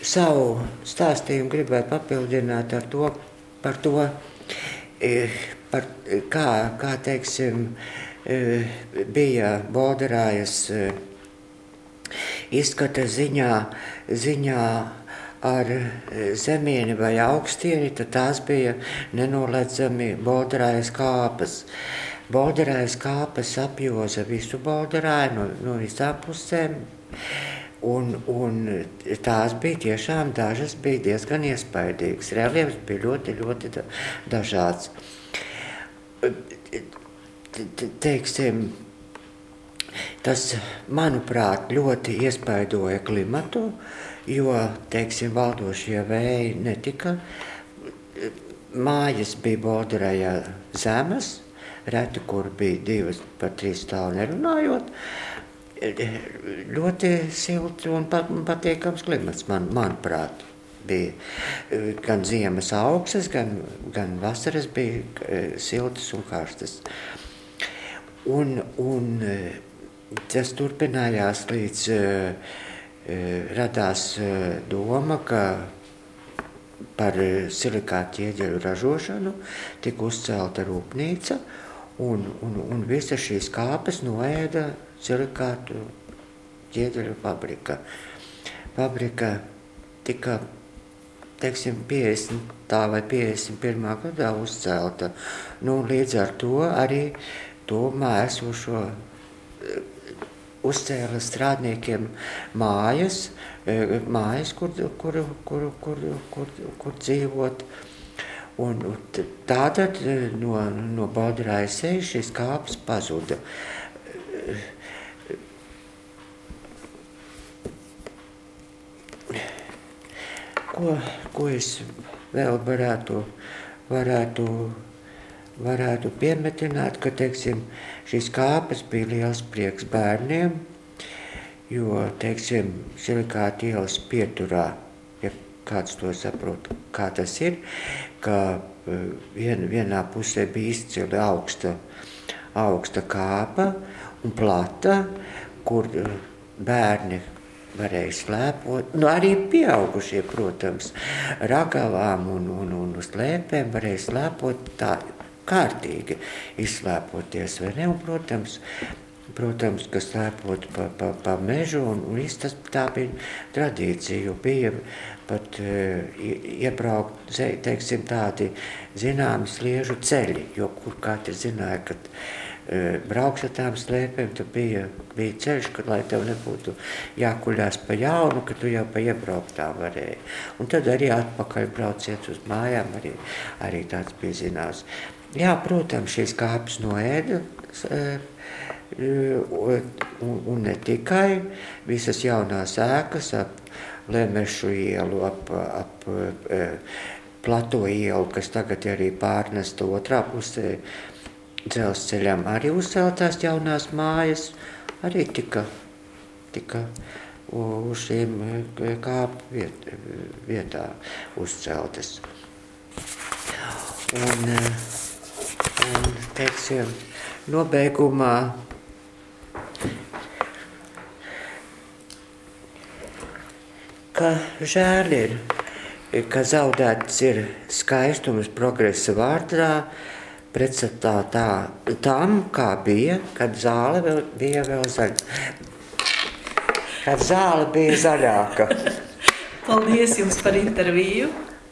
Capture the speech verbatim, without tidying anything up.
savu stāstījumu gribēju papildināt ar to, par to, par kā, kā teiksim, bija Bolderājas izskata ziņā, ziņā ar zemieni vai augstieni, tad tās bija nenoledzami Bolderājas kāpas. Bolderājas kāpas apjoza visu Bolderāju no, no visām pusēm, un, un tās bija tiešām, dažas bija diezgan iespaidīgas. Reliefs bija ļoti, ļoti dažāds. Teiksim, tas, manuprāt, ļoti iespaidoja klimatu, jo, teiksim, valdošie vēji netika. Mājas bija Bolderājā zemes, reti, kur bija divas par trīs stāvu nerunājot. Ļoti silts un patīkams klimats, man, manuprāt, bija. Gan ziemas augstas, gan, gan vasaras bija siltas un karstas. Un, un tas turpinājās līdz radās doma, ka par silikātu ķieģeļu ražošanu tika uzcelta rūpnīca, un, un, un visas šīs kāpes noēda silikātu ķieģeļu fabrika. Fabrika tika, teiksim, piecdesmitā vai piecdesmit pirmā gadā uzcelta. Nu, līdz ar to arī tuvumā esošo uzcēla strādniekiem mājas, mājas, kur, kur, kur, kur, kur, kur dzīvot. Un tātad no, no Bolderājas ejas šīs kāpes pazuda. Ko, ko es vēl varētu, varētu, varētu piemetināt, ka, teiksim, šīs kāpes bija liels prieks bērniem, jo, teiksim, silikāta ielas pieturā, ja kāds to saprot, kā tas ir, ka vien, vienā pusē bija izcili augsta, augsta kāpa un plata, kur bērni varēja slēpot, nu arī pieaugušie, protams, ragavām un, un, un uz lēpēm varēja slēpot tā kārtīgi izslēpoties, vai ne? Un, protams, protams, ka slēpot pa, pa, pa mežu, un, un tas tā bija tradīcija, jo bija pat e, iebraukt, teiksim, tādi zināmi sliežu ceļi, jo kur katrs zināja, ka e, brauks ar tām slēpēm, tad bija, bija ceļš, kad, lai tev nebūtu jākuļās pa jaunu, ka tu jau pa iebrauktām varēji. Un tad arī atpakaļ brauciet uz mājām, arī, arī tāds bija zināms. Jā, protams, šīs kāpes noēda, e, un, un ne tikai visas jaunās ēkas ap Lemešu ielu, ap, ap e, Plato ielu, kas tagad arī pārnesta otrā pusē dzelzceļam, arī uzceltās jaunās mājas, arī tika, tika uz šīm kāpu viet, vietā uzceltas. Un, un, teiksim, nobeigumā ka žēl ir, ka zaudēts ir skaistums progresa vārdā, pretstatā tā, tam, kā bija, kad zāle vēl, bija vēl zaļa. Kad zāle bija zaļāka. Paldies jums par interviju.